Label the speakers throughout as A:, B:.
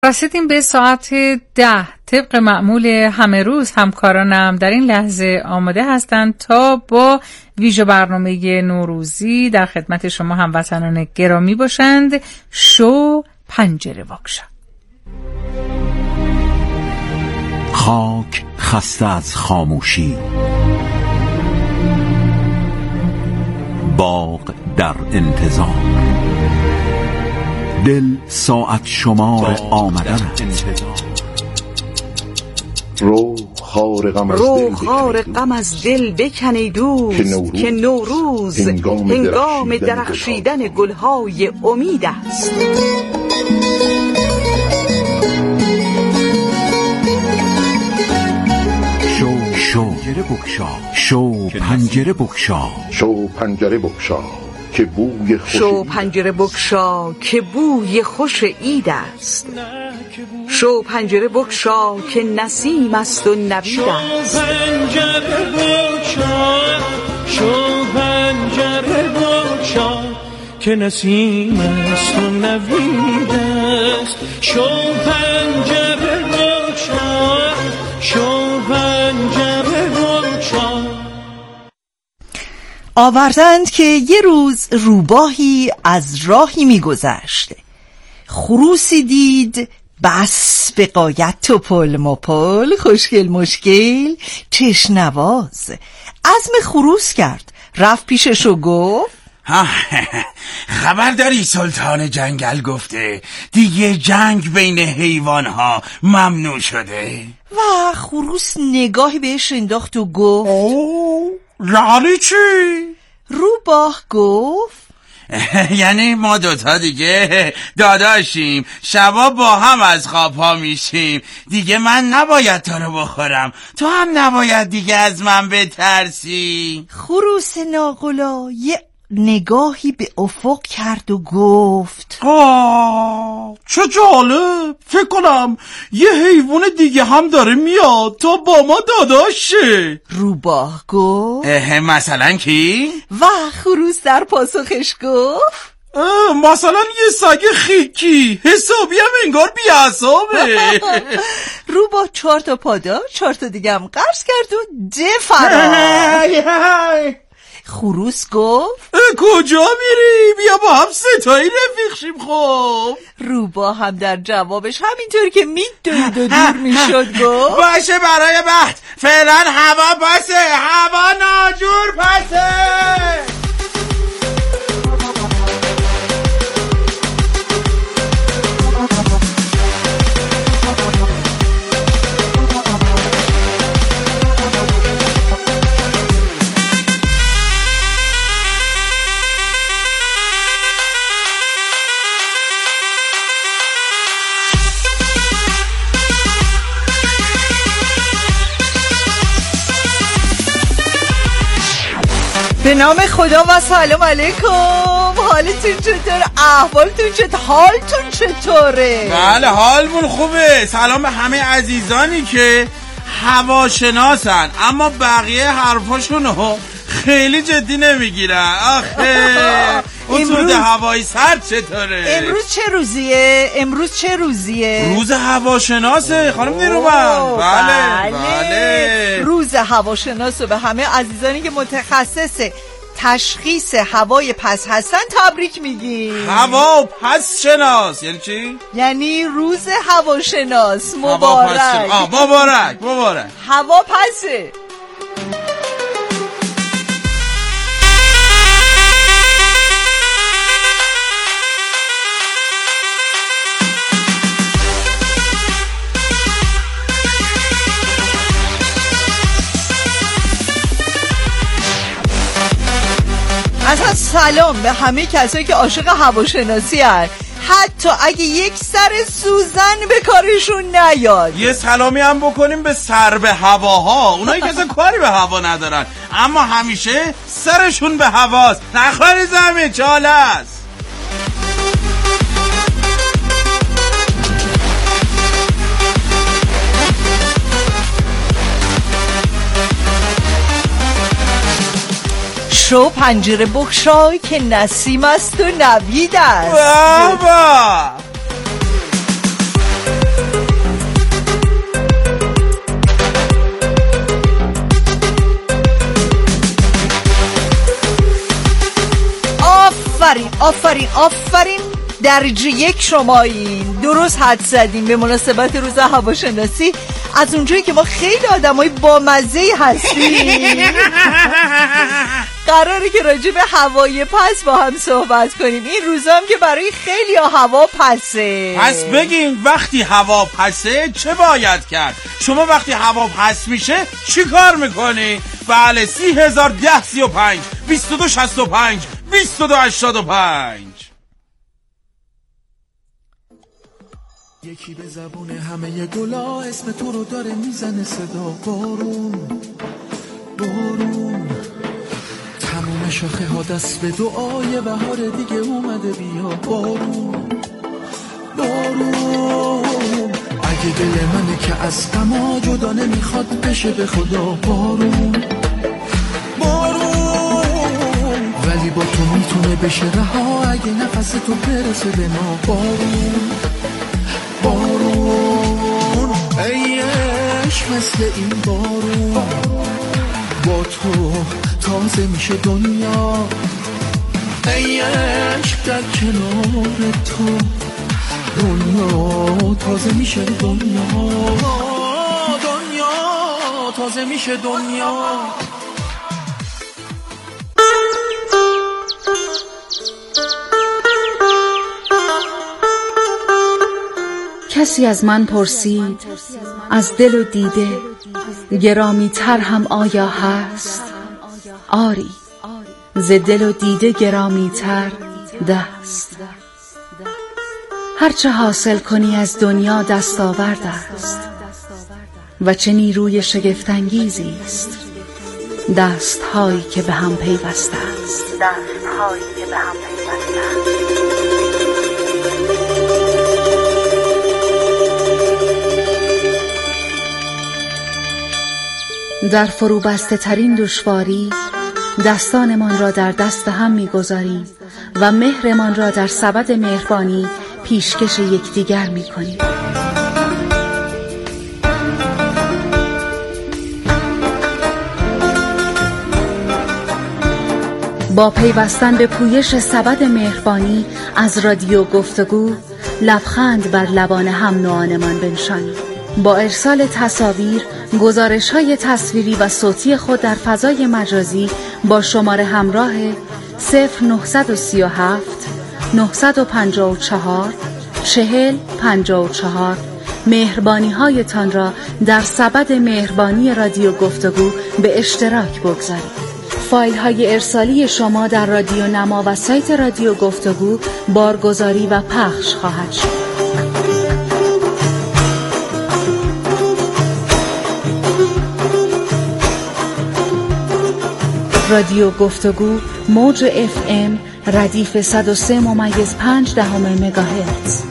A: رسیدیم به ساعت 10. طبق معمول همه روز همکارانم در این لحظه آماده هستند تا با ویژه برنامه نوروزی در خدمت شما هموطنان گرامی باشند. شو پنجره واکشا.
B: خاک خسته از خاموشی، باغ در انتظار، دل ساعت شمار آمدن.
C: رو خار غم از دل بکنی دوز که نوروز هنگام درخشیدن گلهای امید است.
B: شو پنجره بگشا که بوی خوش
C: شو پنجره بگشا که بوی خوش عید است. شو پنجره بگشا که نسیم است و نوید است.
D: شو پنجره بگشا که نسیم است و نوید است. شو پنجره بگشا، شو پنجره بگشا.
E: آوردند که یه روز روباهی از راهی میگذشت، خروسی دید بس به غایت توپل مپل، خوشگل مشکل چشنواز. عزم خروس کرد، رفت پیشش و گفت
F: خبر داری سلطان جنگل گفته دیگه جنگ بین حیوانها ممنوع شده؟
E: و خروس نگاهی بهش انداخت و گفت
F: یعنی چی؟
E: روباه گفت
F: یعنی ما دوتا دیگه داداشیم، شبا با هم از خواب ها میشیم، دیگه من نباید تو رو بخورم، تو هم نباید دیگه از من بترسی.
E: خروس ناقلا یه نگاهی به افق کرد و گفت
D: چه جالب، فکر کنم یه حیوان دیگه هم داره میاد تا با ما داداش شه.
E: روباه گفت
F: مثلا کی؟
E: و خروس در پاسخش گفت
D: مثلا یه سگ خیکی، حسابی هم انگار بی‌عصابه.
E: روباه 4 تا پاداش 4 تا دیگه هم قرض کرد و فرار. خروس گفت
D: کجا میری؟ بیا با هم ستایی رفیق شیم. خب
E: روباه هم در جوابش همینطور که میدوید و دور میشد گفت
F: باشه برای بعد، فعلا هوا پسه، هوا ناجور پسه.
E: به نام خدا و سلام علیکم. حالتون چطور؟ احوالتون چطور؟ حالتون چطوره؟
F: بله حالمون خوبه. سلام به همه عزیزانی که هواشناسن اما بقیه حرفاشونو خیلی جدی نمیگیرن. آخه اون تود هوایی سرد چطوره؟
E: امروز چه روزیه؟
F: روز هواشناسه خانم نیرومند. بله.
E: روز هواشناسو به همه عزیزانی که متخصص تشخیص هوای پس هستن تبریک میگیم.
F: هوا پس شناس یعنی چی؟
E: یعنی روز هواشناس مبارک.
F: مبارک.
E: هوا پسه. اصلا سلام به همه کسایی که عاشق هواشناسی هستن، حتی اگه یک سر سوزن به کارشون نیاد.
F: یه سلامی هم بکنیم به سر به هواها، اونایی که اصلا کاری به هوا ندارن اما همیشه سرشون به هواست. نخوری زمین چاله است.
E: شو پنجره بگشای که نسیم است و نوید است.
F: بابا
E: آفرین درجه 1 شمایین. درست حد زدیم. به مناسبت روز هواشناسی از اونجایی که ما خیلی آدمای بامزه‌ای هستیم قراره که راجع به هوای پس با هم صحبت کنیم. این روزا هم که برای خیلی هوا پسه.
F: پس بگین وقتی هوا پسه چه باید کرد؟ شما وقتی هوا پس میشه چی کار میکنی؟ بله 30,010 35 22 65 22 85.
G: یکی به زبون همه گلا اسم تو رو داره میزنه صدا. بارون تموم شاخه ها دست به دعای بهار دیگه اومده. بیا بارون اگه دل منه که از غما جدا نمیخواد بشه به خدا. بارون ولی با تو میتونه بشه رها اگه نفس تو برسه به ما. بارون ای عشق مثل این بارون با تو تازه میشه دنیا. ای عشق در کنار تو دنیا تازه میشه. دنیا تازه میشه. دنیا
H: کسی از من پرسید از دل و دیده گرامی تر هم آیا هست؟ آری ز دل و دیده گرامی تر دست. هرچه حاصل کنی از دنیا دستاورد است و چه نیروی شگفت‌انگیزی است دست‌هایی که به هم پیوسته است. در فروبسته ترین دشواری دستانمان را در دست هم می‌گذاریم و مهرمان را در سبد مهربانی پیشکش یکدیگر می‌کنیم. با پیوستن به پویش سبد مهربانی از رادیو گفتگو لبخند بر لبان هم نوعانمان بنشانیم. با ارسال تصاویر، گزارش‌های تصویری و صوتی خود در فضای مجازی با شماره همراه 0937 954 4054 مهربانی‌هایتان را در سبد مهربانی رادیو گفتگو به اشتراک بگذارید. فایل‌های ارسالی شما در رادیو نما و سایت رادیو گفتگو بارگذاری و پخش خواهد شد. رادیو گفتگو موج FM ردیف 103.5 مگاهرتز.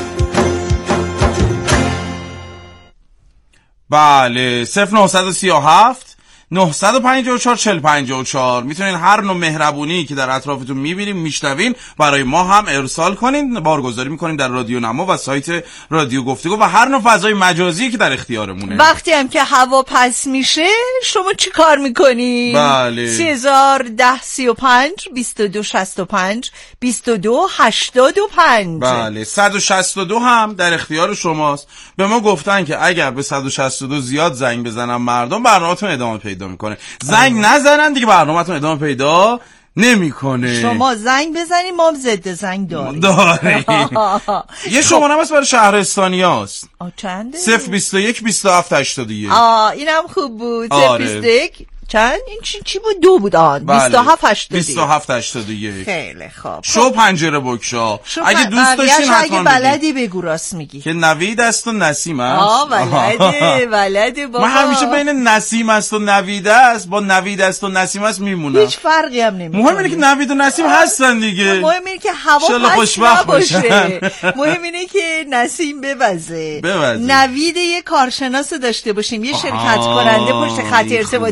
F: بله 0937 954 4054 میتونین هر نوع مهربونی که در اطرافتون میبینیم میشنوین برای ما هم ارسال کنین. بارگذاری میکنیم در رادیو نما و سایت رادیو گفتگو و هر نوع فضای مجازی که در اختیارمونه.
E: وقتی هم که هوا پس میشه شما چی کار میکنی؟
F: بله
E: 3010 35 22 65 22 85.
F: بله 162 هم در اختیار شماست. به ما گفتن که اگر به 162 زیاد زنگ بزنن مردم برنامه‌تون ادامه پیدا میکنه. زنگ نزنن دیگه برنامه‌تون ادامه پیدا نمیکنه.
E: شما زنگ بزنید ما ضد زنگ داریم.
F: یه شماره هم هست برای شهرستانیاست.
E: چنده؟
F: 021 27 81.
E: اینم خوب بود. 021 چند؟ این چی بود؟ 2 بود. 27 81. خیلی خوب.
F: شو پنجره بکشا. اگه دوست داشتین حتما
E: اگه بلدی بگو راست میگی.
F: که نوید است و نسیم است.
E: بلده بابا.
F: من همیشه بین نسیم است و نوید است با نوید است و نسیم است میمونم.
E: هیچ فرقی هم نمیکنه.
F: مهم اینه که نوید و نسیم هستن دیگه.
E: مهم اینه که هوا خوشبخت باشه. مهم اینه که نسیم بوزه. نوید یه کارشناس داشته باشیم، یه شرکت کننده پشت خط ارتباطی رو داشته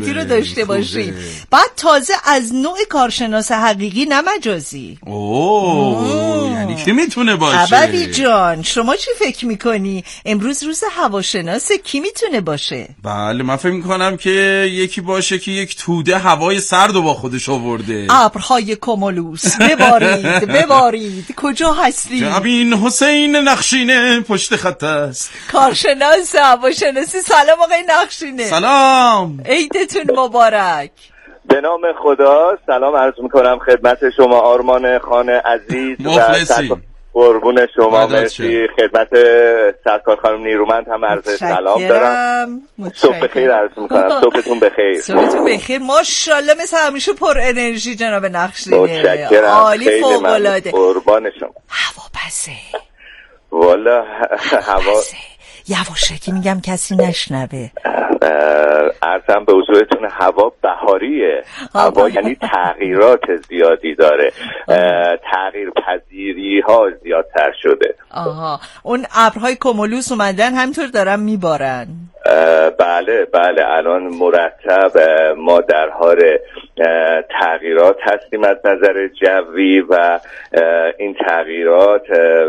E: داشته باشیم. بعد تازه از نوع کارشناس حقیقی نه مجازی.
F: یعنی کی میتونه باشه؟
E: ابوی جان شما چی فکر میکنی؟ امروز روز هواشناسه، کی میتونه باشه؟
F: بله من فکر میکنم که یکی باشه که یک توده هوای سردو با خودش آورده.
E: ابرهای کومولوس ببارید کجا هستی؟
F: امین حسین نقشینه پشت خط است.
E: کارشناس هواشناسی. سلام آقای نقشینه.
F: سلام،
E: عیدتون مبارک.
I: به نام خدا سلام عرض میکنم خدمت شما آرمان خان عزیز
F: مخلصی.
I: قربون شما، مرسی. خدمت سرکار خانم نیرومند هم عرض سلام دارم. صبح بخیر عرض میکنم. صبحتون بخیر.
E: صبحتون بخیر. ماشاءالله مثل همیشه پر انرژی جناب نقشینه.
I: متشکرم.
E: عالی، فوق العاده.
I: قربان شما.
E: هوا پسه.
I: والا هوا
E: یواشکی میگم کسی نشنوه.
I: عرضم به حضورتون هوا بهاریه. هوا یعنی تغییرات زیادی داره. تغییر پذیری ها زیادتر شده.
E: آها، اون ابرهای کومولوس اومدن همینطور دارن میبارن.
I: بله الان مرتب ما در حال تغییرات هستیم از نظر جوی و این تغییرات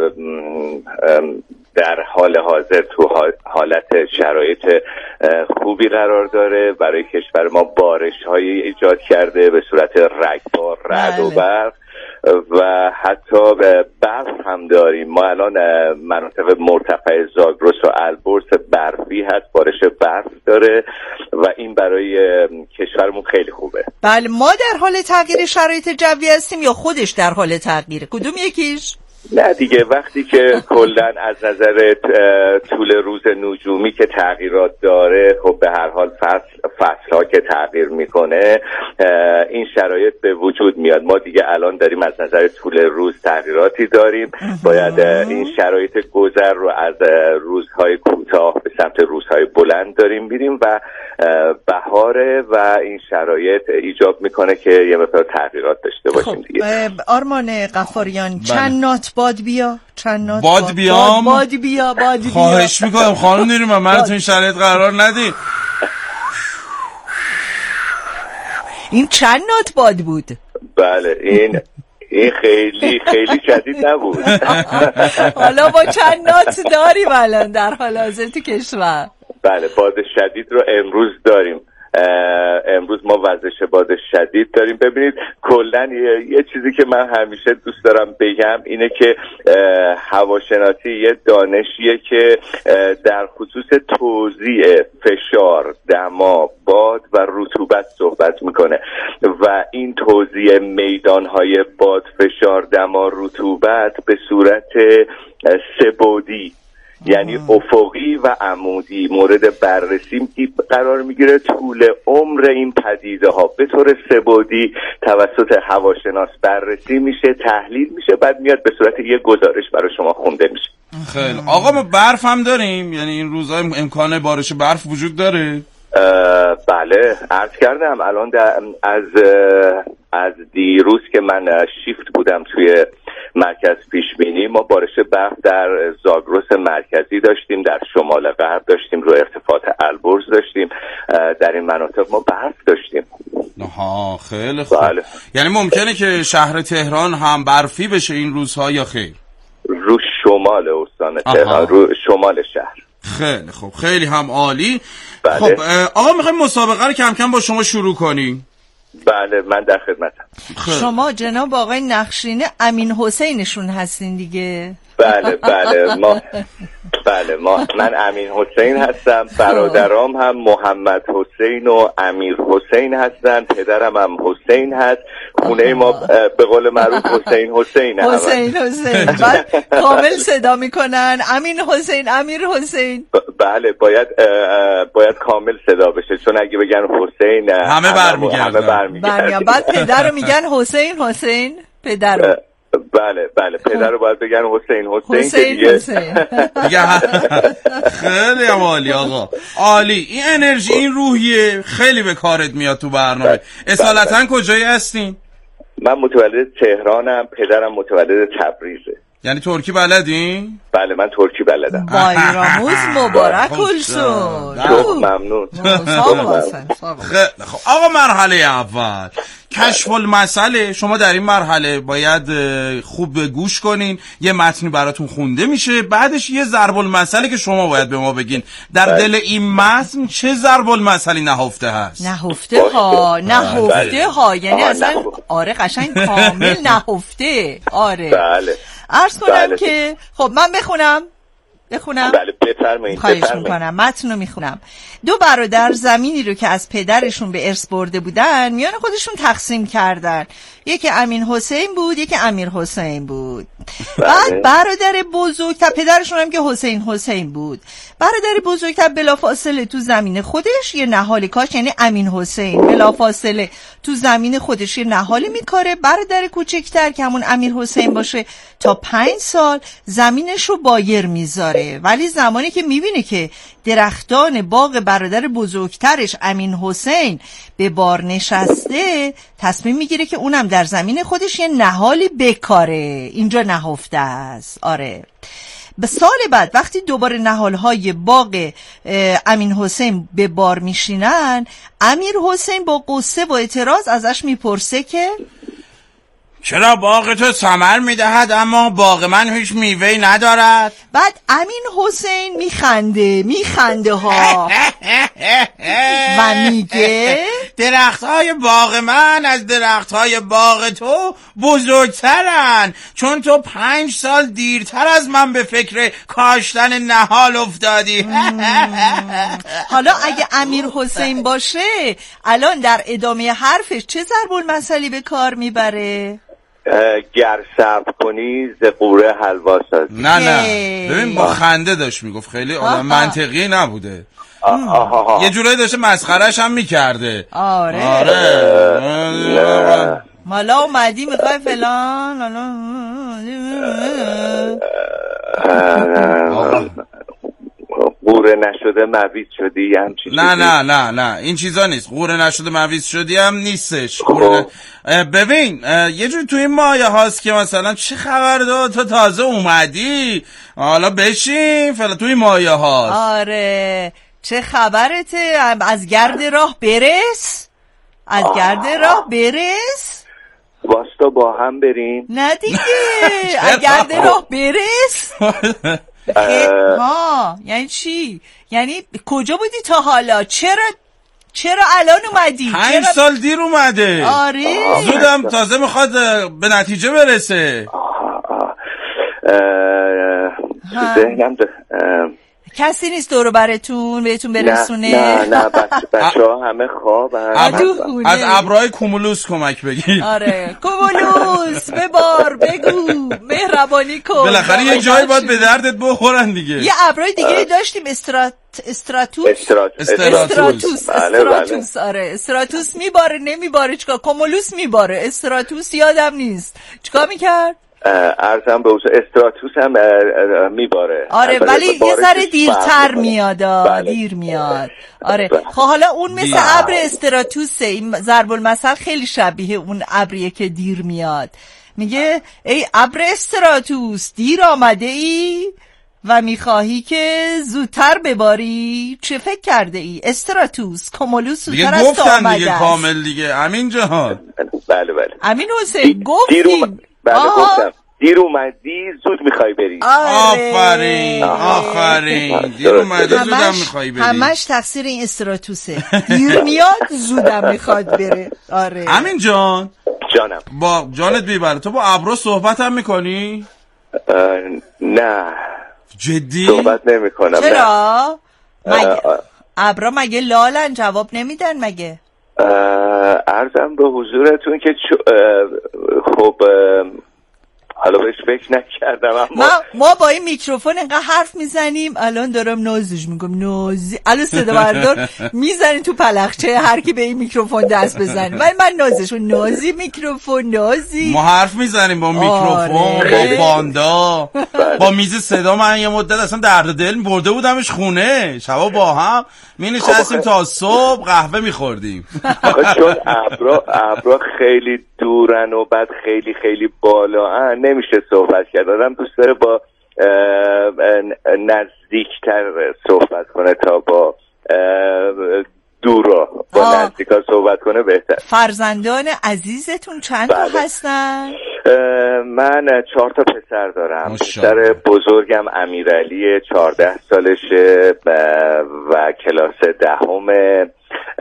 I: در حال حاضر تو حالت شرایط خوبی قرار داره. برای کشور ما بارش‌هایی ایجاد کرده به صورت رگبار، رعد و برق و حتی برف هم داریم. ما الان مناطق مرتفع زاگرس و البرز برفی هست، بارش برف داره و این برای کشورمون خیلی خوبه.
E: بله، ما در حال تغییر شرایط جوی هستیم یا خودش در حال تغییره؟ کدوم یکیش؟
I: نه دیگه، وقتی که کلن از نظر طول روز نجومی که تغییرات داره، خب به هر حال فصل‌ها که تغییر میکنه این شرایط به وجود میاد. ما دیگه الان داریم از نظر طول روز تغییراتی داریم. باید این شرایط گذر رو از روزهای کوتاه به سمت روزهای بلند داریم میریم و بهاره و این شرایط ایجاب میکنه که یه مقدار تغییرات داشته باشیم دیگه.
E: آرمان غفاریان چند نات باد بیا؟ چند نات
F: باد بیام؟
E: باد بیا.
F: خواهش میکنم خانم نیرومند من تو این شرایط قرار ندید.
E: این چند نات باد بود؟
I: بله این خیلی شدید نبود.
E: حالا با چند نات داریم الان در حال حاضر تو کشور؟
I: بله باد شدید رو امروز داریم. امروز ما وزش باد شدید داریم. ببینید کلن یه چیزی که من همیشه دوست دارم بگم اینه که هواشناسی یه دانشیه که در خصوص توزیع فشار، دما، باد و رطوبت صحبت میکنه و این توزیع میدانهای باد، فشار، دما، رطوبت به صورت سه‌بعدی یعنی افقی و عمودی مورد بررسی قرار میگیره. طول عمر این پدیده ها به طور سه‌بعدی توسط هواشناس بررسی میشه، تحلیل میشه، بعد میاد به صورت یه گزارش برای شما خونده میشه.
F: خیلی آقا، ما برف هم داریم؟ یعنی این روزها امکان بارش برف وجود داره؟
I: بله عرض کردم الان از دیروز که من شیفت بودم توی مرکز پیشبینی، ما بارش برف در زاگرس مرکزی داشتیم، در شمال غرب داشتیم، رو ارتفاعات البرز داشتیم. در این مناطق ما برف داشتیم.
F: آها خیلی خوب.
I: بله.
F: یعنی ممکنه که شهر تهران هم برفی بشه این روزها یا خیر؟
I: رو شمال استان تهران، رو شمال شهر.
F: خیلی خوب، خیلی هم عالی.
I: بله.
F: خب آقا میخوایم مسابقه رو کم کم با شما شروع کنیم.
I: بله من در خدمتم.
E: شما جناب آقای نقشینه امین حسینشون هستین دیگه؟
I: بله من امین حسین هستم. برادرام هم محمد حسین و امیر حسین هستن. پدرم هم حسین هست. خونه ما به قول معروف حسین
E: بعد کامل صدا میکنن امین حسین، امیر حسین.
I: بله باید کامل صدا بشه، چون اگه بگن حسین
F: همه برمیگردن.
E: بعد پدر رو میگن حسین پدر.
I: بله پدر رو باید بگن حسین.
F: خیلی عالی آقا، عالی. این انرژی، این روحیه خیلی به کارت میاد تو برنامه. اصالتا کجایی هستین؟
I: من متولد تهرانم، پدرم متولد تبریزه.
F: یعنی ترکی بلدین؟
I: بله من ترکی بلدم.
E: بایراموز مبارک السون.
I: ممنون.
F: خب آقا مرحله اول کشف المسئله. شما در این مرحله باید خوب گوش کنین، یه متنی براتون خونده میشه، بعدش یه ضرب المثلی که شما باید به ما بگین در دل این متن چه ضرب المثلی نهفته هست.
E: نهفته ها یعنی اصلا آره قشنگ کامل نهفته. آره
I: بله.
E: عرض کنم که خب من بخونم.
I: بله بفرمایید.
E: خواهش میکنم متن رو میخونم. دو برادر زمینی رو که از پدرشون به ارث برده بودن میان خودشون تقسیم کردن. یکی امین حسین بود، یکی امیر حسین بود. بعد برادر بزرگتر، پدرشون هم که حسین بود، برادر بزرگتر بلافاصله تو زمین خودش یه نهال کاشت، یعنی امین حسین بلافاصله تو زمین خودش یه نهالی میکاره. برادر کوچکتر که همون امیر حسین باشه تا 5 سال زمینش رو بایر میذاره، ولی زمانی که میبینه که درختان باغ برادر بزرگترش امین حسین به بار نشسته تصمیم میگیره که اونم در زمین خودش یه نهالی بکاره. اینجا نهفته است. آره. به سال بعد وقتی دوباره نهالهای باغ امین حسین به بار میشینن، امیر حسین با غصه و اعتراض ازش میپرسه که
F: چرا باغ تو ثمر میدهد اما باغ من هیچ میوه‌ای ندارد؟
E: بعد امین حسین میخنده ها و میگه
F: درختهای باغ من از درختهای باغ تو بزرگترن، چون تو 5 سال دیرتر از من به فکر کاشتن نهال افتادی.
E: حالا اگه امیر حسین باشه الان در ادامه حرفش چه ضرب المثلی به کار میبره؟
I: گر صبر کنی ز قوره حلوا سازی.
F: نه ببین با خنده داشت میگفت، خیلی آدم منطقی نبوده. یه جورایی داشته مسخرهش هم میکرده.
E: آره مالا اومدی میخوای فلان
I: قوره نشده مویز شدی همچی.
F: نه این چیزا نیست. قوره نشده مویز شدی هم نیستش. ببین یه جور توی این مایه هاست که مثلا چه خبر داد تو تازه اومدی حالا بشین فعلا توی مایه هاست.
E: آره چه خبرته؟ از گرد راه برس.
I: واستا با هم بریم.
E: نه دیگه از گرد راه برس. یعنی چی؟ یعنی کجا بودی تا حالا؟ چرا الان اومدی؟
F: 5 سال دیر اومده.
E: آره
F: زودم تازه میخواد به نتیجه برسه.
I: ذهنم
E: کسی نیست دورو براتون بهتون برسونه؟
I: نه بچه ها همه خوابن.
F: از ابرهای کومولوس کمک بگیر.
E: آره کومولوس ببار بگو مهربانی کن.
F: بالاخره یه جایی باید به دردت بخورن دیگه.
E: یه ابرای دیگه داشتیم استراتوس. آره استراتوس میباره نمیباره چیکار؟ کومولوس میباره، استراتوس یادم نیست چیکار میکرد.
I: ارزم به استراتوس هم میباره.
E: آره ولی یه ذره دیرتر میاد. دیر میاد. آره خب حالا اون مثل ابر استراتوسه. این ضرب المثل خیلی شبیه اون ابریه که دیر میاد. میگه ای ابر استراتوس دیر آمده ای و میخواهی که زودتر بباری؟ چه فکر کرده ای؟ استراتوس کومولوس زودتر از تو آمده است.
F: دیگه کامل دیگه امین جهان.
I: بله
E: امین حسین گفتیم.
I: بله گفتم دیر اومدی زود میخوای بری.
F: آفرین دیر اومدی زودم میخوای بری.
E: همش تقصیر این استراتوسه. دیر میاد زودم میخواد بره. آره
F: امین جان.
I: جانم.
F: با جانت بیبره تو با ابرو صحبت هم میکنی؟
I: نه
F: جدی؟
I: صحبت نمی کنم.
E: چرا؟ ابرا مگه لالن جواب نمیدن مگه؟
I: عرضم به حضورتون که خب حالا بهش فکر نکردم اما
E: ما با این میکروفون انقدر حرف میزنیم. الان دارم نازش میگم نازی. الان صدا بردار میزنیم تو پلخچه هر کی به این میکروفون دست بزنه. ولی من نازشون نازی میکروفون نازی.
F: ما حرف میزنیم با میکروفون با باندا با میز صدا. من یه مدت اصلا درد دل برده بودمش خونه. شبا با هم می نشستیم تا صبح قهوه میخوردیم.
I: چون ابرا خیلی دورن و بعد خیلی خیلی بالا نمیشه صحبت کرد. آدم دوست داره با نزدیکتر صحبت کنه تا با دورا، با نزدیکا صحبت کنه بهتر.
E: فرزندان عزیزتون چند تا هستن؟
I: من 4 تا پسر دارم. پسر بزرگم امیرعلی 14 سالشه و کلاس 10.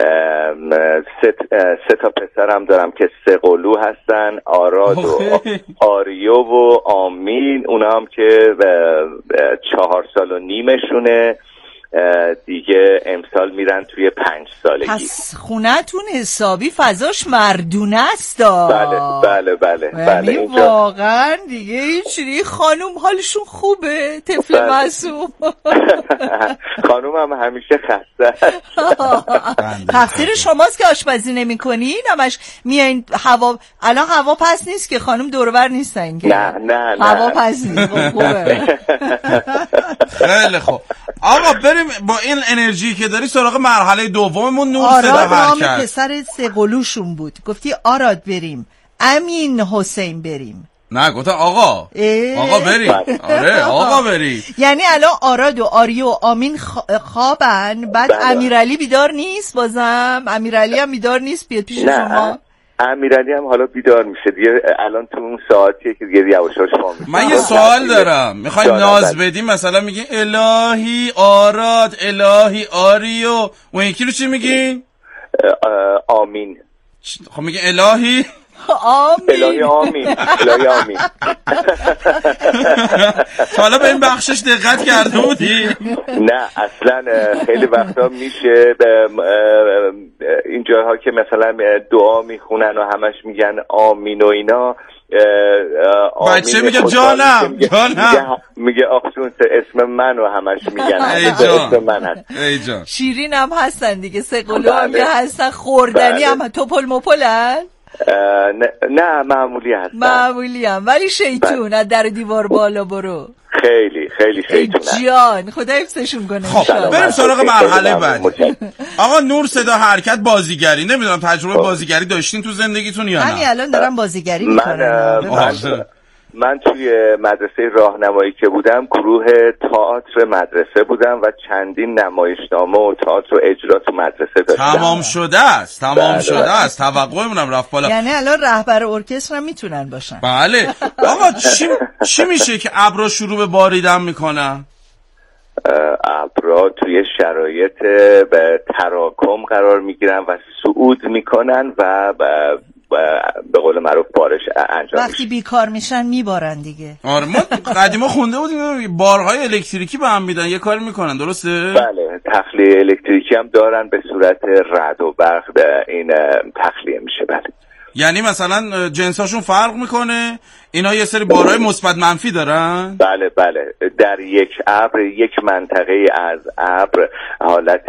I: 3 تا پسرم دارم که 3 قلو هستن، آراد و آریو و آمین، اونا هم که 4 سال و نیمشونه دیگه، امسال میرن توی 5 سالگی.
E: پس خونه‌تون حسابی فضاش مردونه است.
I: بله
E: اینجا واقعا دیگه هیچی. خانوم حالشون خوبه؟ طفل معصوم
I: خانوم هم همیشه خسته.
E: تقصیر شماست که آشپزی نمی کنین، همش میایین الان هوا پس نیست که خانوم دور و بر نیستن که؟
I: نه
E: هوا پس نیست. خوبه.
F: خیلی خوب آقا، بریم با این انرژی که داری سراغ مرحله دوممون. نور صدا حرکت.
E: آراد پسر 3 قلوشون بود، گفتی آراد بریم، امین حسین بریم.
F: نه گفتم آقا بریم. آره آقا بریم.
E: یعنی الان آراد و آریو و آمین خوابن، بعد امیرعلی بیدار نیست؟ بازم امیرعلی هم بیدار نیست بیاد پیش شما؟
I: امیرعلی هم حالا بیدار میشه دیگه، الان تو اون ساعتیه که دیگه یواشاش پا میشه.
F: من یه سوال دارم، میخوایم ناز بدیم مثلا میگین الهی آراد، الهی آریو، اون یکی رو چی میگین؟
I: آمین.
F: خب میگین الهی
I: الهی آمین.
F: حالا به این بخشش دقت کرده بودی؟
I: نه اصلا خیلی وقتا میشه این جاها که مثلا دعا میخونن و همش میگن آمین و اینا،
F: بچه میگه جانم
I: میگه آخشون اسم منو همش میگن. اسم من هست.
E: شیرین هم هستن دیگه، 3 قلو هم هستن، خوردنی هم توپل مپلن.
I: نه معمولی هم ولی
E: شیطون از در دیوار بالا برو.
I: خیلی شیطونه
E: جان، خدا حفظشون کنه.
F: خب بریم سراغ مرحله بعد. آقا نور صدا حرکت بازیگری، نمیدونم تجربه بازیگری داشتین تو زندگیتون یا نه؟
E: همین الان دارم بازیگری میکنم.
I: من توی مدرسه راهنمایی که بودم گروه تئاتر مدرسه بودم و چندین نمایشنامه و تئاتر و اجرا تو مدرسه داشتم.
F: تمام شده است. توقعمونم رفت بالا.
E: یعنی الان رهبر ارکستر هم میتونن باشن.
F: بله. آقا چی میشه که ابرا شروع به باریدن میکنن؟
I: ابرا توی شرایط به تراکم قرار میگیرن و صعود میکنن و به قول معروف بارش انجام
E: وقتی بیکار میشن میبارن دیگه.
F: آره ما قدیما خونده بودیم بارهای الکتریکی به هم میدن یه کاری میکنن، درسته؟
I: بله تخلیه الکتریکی هم دارن به صورت رعد و برق این تخلیه میشه. بله
F: یعنی مثلا جنساشون فرق میکنه، اینا یه سری بارهای مثبت منفی دارن؟
I: بله در یک ابر، یک منطقه از ابر حالت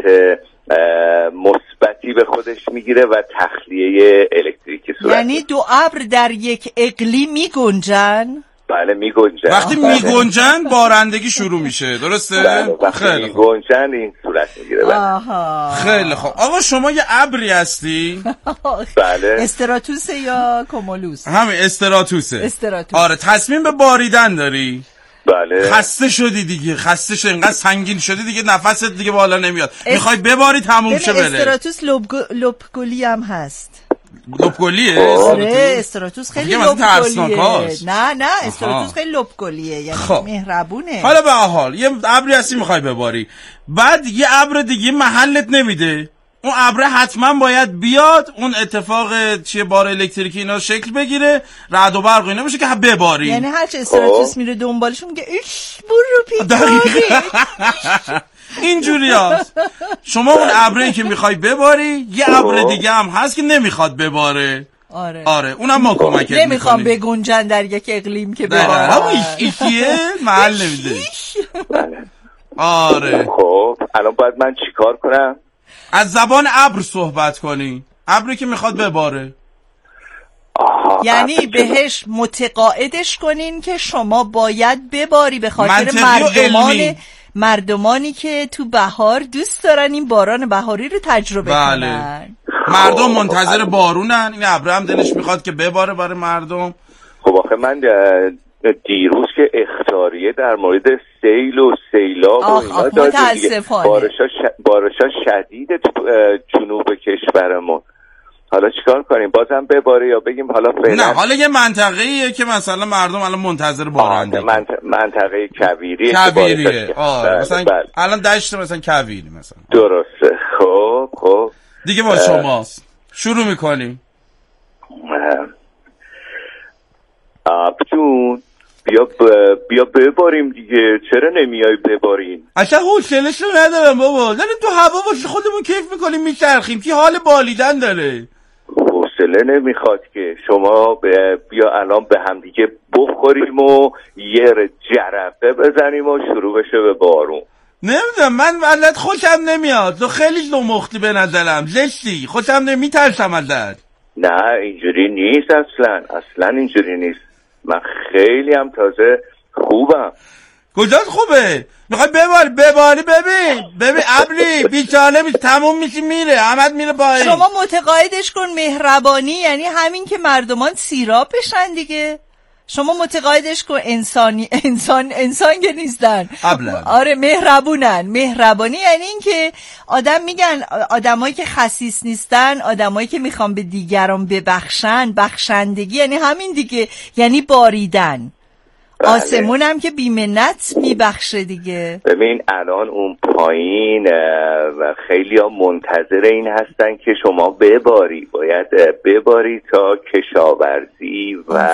I: مثبتی به خودش میگیره و تخلیه الکتریکی صورت.
E: یعنی 2 ابر در یک اقلیم میگنجن؟
I: بله میگنجن.
F: وقتی میگنجن بارندگی شروع میشه، درسته؟
I: بله وقتی میگنجن این صورت میگیره.
F: خیلی خوب. آقا شما یه ابری هستی؟
I: بله.
E: استراتوس یا کومولوس؟
F: همین استراتوسه. آره تصمیم به باریدن داری؟
I: بله.
F: خسته شدی دیگه، اینقدر سنگین شدی دیگه، نفست دیگه بالا نمیاد، میخوای بباری تموم شه بره.
E: استراتوس لوبگلی هم هست.
F: لوبگلیه؟
E: آره استراتوس خیلی لوبگلیه. نه استراتوس خیلی لوبگلیه، یعنی مهربونه.
F: حالا به حال یه ابری هستی میخوای بباری، بعد یه ابر دیگه محلت نمیده، اون ابر حتما باید بیاد، اون اتفاق چیه بار الکتریکی اینا شکل بگیره، رعد و برق اینا بشه که بباری.
E: یعنی هرچه استراتوس میره دنبالشون میگه ایش برو پیکاری.
F: اینجوری هست. شما اون ابری که میخوای بباری یه ابر دیگه هم هست که نمیخواد بباره. آره اونم ما کمکت میکنیم.
E: نمیخوام بگنجن در یک اقلیم که بباره.
F: همون ایکیه محل نمیده. آره
I: خب الان باید من چیکار کنم؟
F: از زبان ابر صحبت کنی، ابری که میخواد بباره.
E: یعنی بهش متقاعدش کنین که شما باید بباری به خاطر مردمانی که تو بهار دوست دارن این باران بهاری رو تجربه کنن.
F: مردم منتظر بارونن، این ابر هم دلش میخواد که بباره برای مردم.
I: خب آخه من دیروز که اخطاریه در مورد سیل و سیلاب و اینا داده دیگه، بارشا شدید جنوب کشورمون. حالا چیکار کنیم؟ بازم بباره یا بگیم حالا فعلا؟
F: نه، حالا یه منطقه‌ایه که مثلا مردم الان منتظر بارنده.
I: منطقه کویریه.
F: مثلا الان دشت مثلا کویری مثلا.
I: درسته. خب
F: دیگه با شماست. شروع میکنیم.
I: آبجون بیا بباریم دیگه. چرا نمیای بباریم؟
F: اصلا حوصله‌شو ندارم بابا. داریم تو هوا واسه خودمون کیف میکنیم میچرخیم، کی حال بالیدن داره؟
I: حوصله نمیخواد که. شما بیا الان به هم دیگه بخوریم و یه جرقه بزنیم و شروع بشه به بارون.
F: نمیدونم، من ولت خوشم نمیاد. تو خیلی زمختی به نظرم، زشتی، خوشم میترسم ازت.
I: نه اینجوری نیست، اصلا اینجوری نیست. من خیلی هم تازه خوبم.
F: کجاست خوبه؟ میخوای بباری ببین ابری بیچاره تموم میشه میره، احمد میره پایین.
E: شما متقاعدش کن مهربانی یعنی همین که مردمان سیراب بشن دیگه. شما متقاعدش کن انسان که نیستن. آره مهربونن. مهربانی یعنی این که آدم میگن آدمایی که خسیس نیستن، آدمایی که میخوان به دیگران ببخشن، بخشندگی یعنی همین دیگه، یعنی باریدن. آسمون هم که بیمنت میبخشه دیگه.
I: ببین الان اون پایین خیلی ها منتظر این هستن که شما باید بباری تا کشاورزی و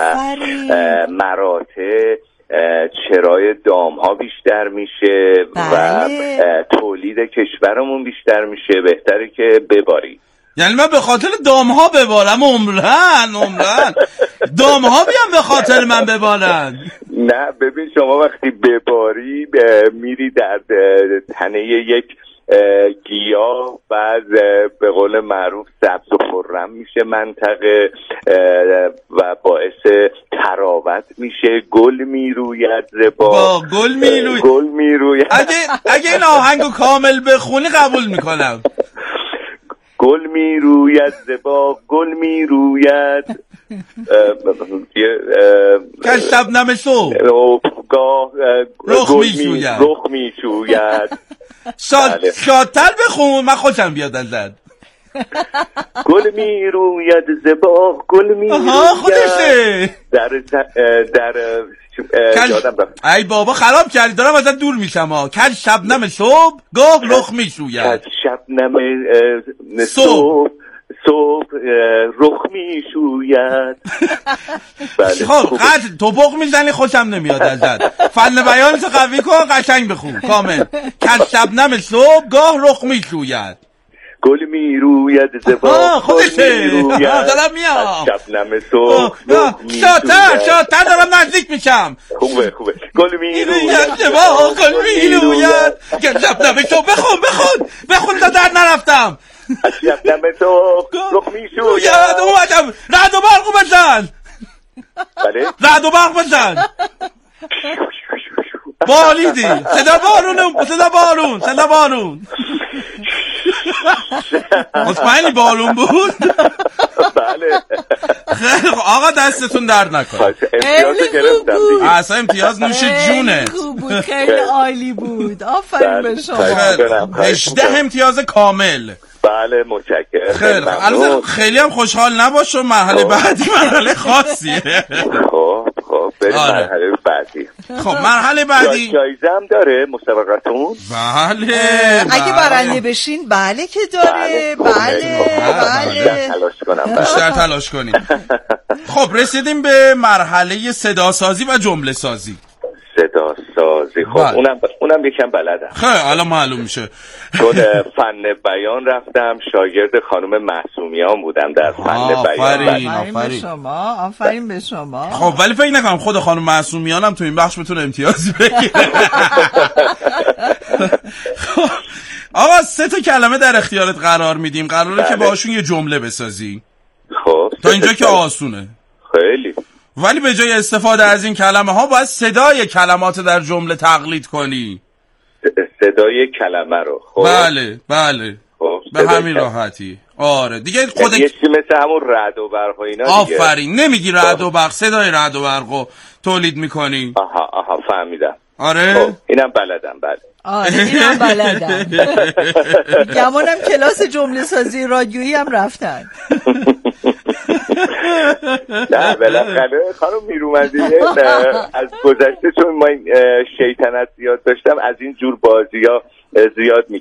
I: مراتع چرای دام ها بیشتر میشه و تولید کشورمون بیشتر میشه. بهتره که بباری.
F: یعنی من به خاطر دامها ببارم؟ عمرن دامها بیان به خاطر من ببارن؟
I: نه ببین، شما وقتی بباری میری در تنه یک گیاه، بعد به قول معروف سبز و خرم میشه منطقه و باعث تراوت میشه. گل میروید زبا،
F: گل میروید. اگه این آهنگو کامل بخونی قبول میکنم.
I: گل میروید زبا، گل میروید
F: که شبنم صبح
I: گاه
F: رخ
I: میشوید.
F: شادتر بخون، من خوشم بیاد ازت.
I: گل میروید زبا، گل میروید.
F: خودشه
I: در
F: ای بابا خراب کردی، دارم ازت دور میشم. کل شبنم صبح گاه رخ میشوید.
I: کل شبنم صبح رخ میشوید.
F: خب توپق میزنی، خوشم نمیاد ازت. فن بیانتو قوی کن، قشنگ بخون کامل. کل شبنم صبح گاه رخ میشوید.
I: گل میروید زبا،
F: خودشه دارم میام.
I: شبنم صبح
F: شادتر دارم نزدیک میشم.
I: خوبه گل میروید
F: زبا، گل میروید که شبنم صبح. بخون تا در نرفتم.
I: شبنم صبح رخ میشوید.
F: اومدم. رعد و برق بزن.
I: بله
F: رعد و برق بزن. بالیدی. صدا بارون. مطمئنی بارون بود؟
I: بله.
F: خیلی آقا دستتون درد نکنه.
I: امتیازو گرفتم دیگه.
F: اصلا امتیاز نوش جونه.
E: خیلی عالی بود. آفرین به شما.
F: 18 امتیاز کامل.
I: بله متشکرم.
F: خیلی هم خوشحال نباش، مرحله بعدی مرحله خاصیه.
I: خب بریم مرحله بعدی.
F: خب مرحله بعدی
I: جایزه هم داره مسابقتون؟
F: بله.
E: اگه برنده بشین بله که داره. بله.
I: بیشتر
F: تلاش کنیم. خب رسیدیم به مرحله صدا سازی و جمله سازی.
I: صدا سازی. خب اونم یکم بلدم.
F: خیلی الان معلوم میشه.
I: چون فن بیان رفتم، شاگرد خانم معصومیان بودم در فن بیان.
E: آفرین به شما.
F: خب ولی فکر نکنم خود خانم معصومیان هم تو این بخش بتونه امتیازی بگیره. آقا 3 کلمه در اختیارت قرار میدیم، قراره که باشون یه جمله بسازی.
I: خب
F: تا اینجا که آسونه
I: خیلی.
F: ولی به جای استفاده از این کلمه ها باید صدای کلمات در جمله تقلید کنی.
I: صدای کلمه رو. خب
F: بله
I: خب
F: به همین راحتی. آره دیگه خود
I: یه چیزی مثل همون رعد و برق و اینا دیگه.
F: آفرین، نمیگی رعد و برق، صدای رعد و برقو تولید میکنی.
I: آها فهمیدم.
F: آره
I: اینم بلدم. بله
E: آره اینم بلدم. گمانم کلاس جمله سازی رادیویی هم رفتن.
I: نه بالاخره خانم میرومندی از گذشته چون ما شیطنت زیاد داشتم از این جور بازی ها زیاد